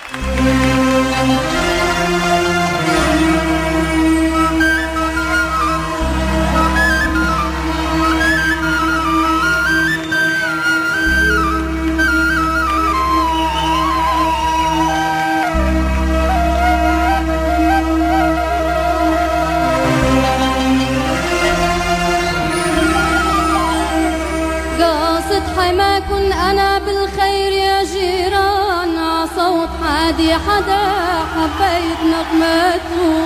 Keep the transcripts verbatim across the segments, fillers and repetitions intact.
حماكن أنا بالخير يا جيران، عصوت حادي حدا حبيت نغمته.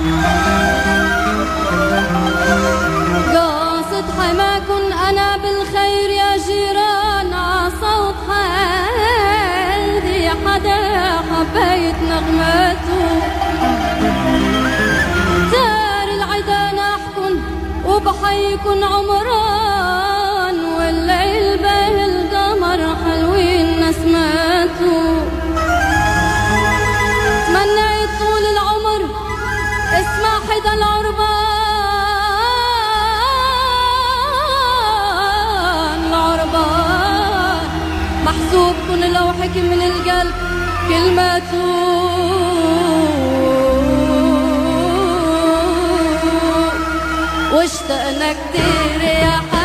قاصد حماكن أنا بالخير يا جيران، عصوت حادي حدا حبيت نغمته. دار العدا نحكن وبحيكن عمران، والليل باهي القمر حلوين نسماته. تمنيت طول العمر اسمع حدا العربان، العربان محسوبكن لو حكي من القلب كلماته. واشتقنا كتير يا حبيبي